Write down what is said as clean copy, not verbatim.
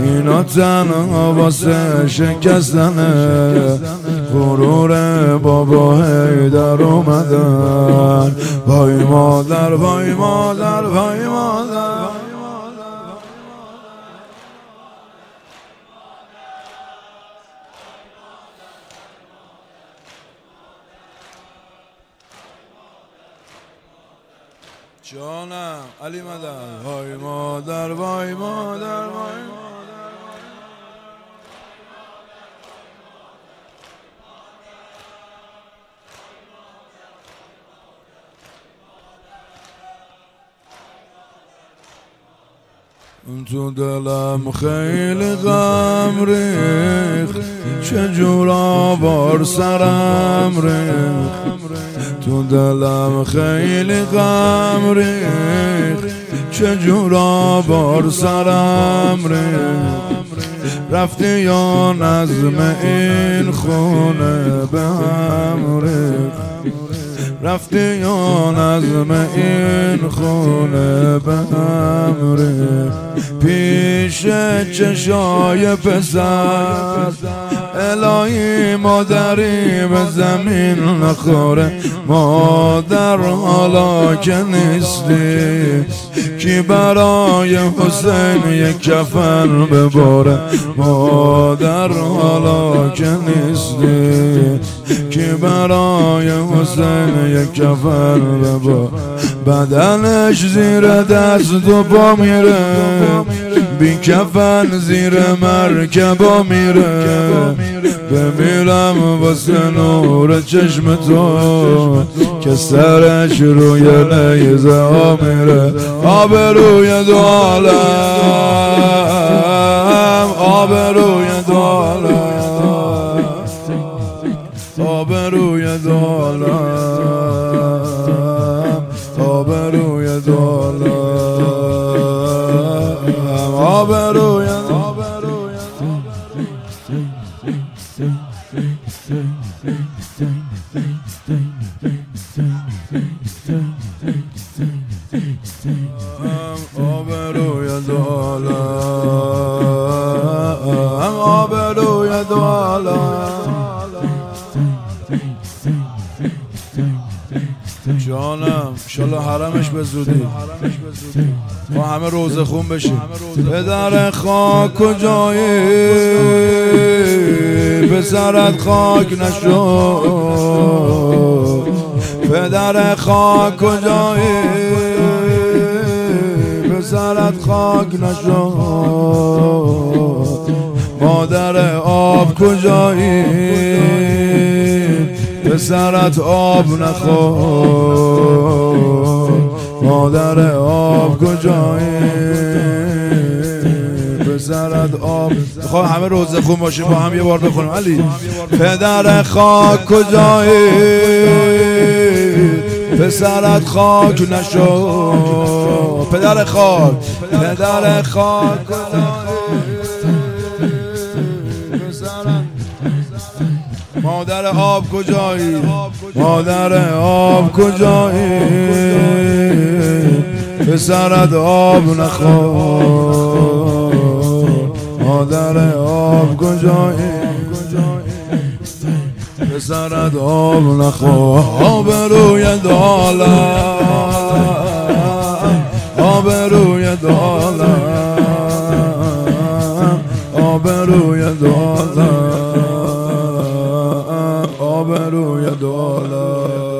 اینا تنها واسه شکستنه غرور بابا حیدر اومدن. وای مادر وای مادر وای مادر جانم علی مدن. وای مادر وای مادر وای مادر تو دلم خیلی غم ریخت، چجور آوار سرم ریخت. تو دلم خیلی غم ریخت، چجور آوار سرم ریخت. رفتی یا نظم این خونه به هم ریخت، رفتی یا نظم این خونه به هم ریخت. پیش چشای پسر الهی مادری به زمین نخوره. مادر حالا که نیستی کی برای حسین یک کفن بباره. مادر حالا که نیستی کی برای حسین یک کفن بباره. بدنش زیر دست و پا میره، بی کفن زیر مرکبا میره. بمیرم واسه نور چشم تو که سرش روی نیزه ها میره. آبروی دو عالم، آبروی دو عالم، آبروی دو عالم، آبروی دو عالم، آبروی آبروی دو عالم، آبروی دو عالم. جانم انشالله حرمش به زودی ما همه روزه خون بشیم. پدر خاک کجایی پسرت خاک نشو، پدر خاک کجایی پسرت خاک نشو. مادر آب کجایی پسرت آب نخور. مادر آب کجایی پسرت آب. میخوام همه روزه خون باشیم با هم یه بار بخونیم. علی پدر خاک کجایی پسرت خاک نشو. پدر خاک، پدر خاک مادر آب کجایی، مادر آب کجایی پسرت آب نخور. مادر آب کجایی پسرت آب نخور. آبروی دو عالم، آبروی دو عالم، آبروی دو عالم، آبروی دو عالم.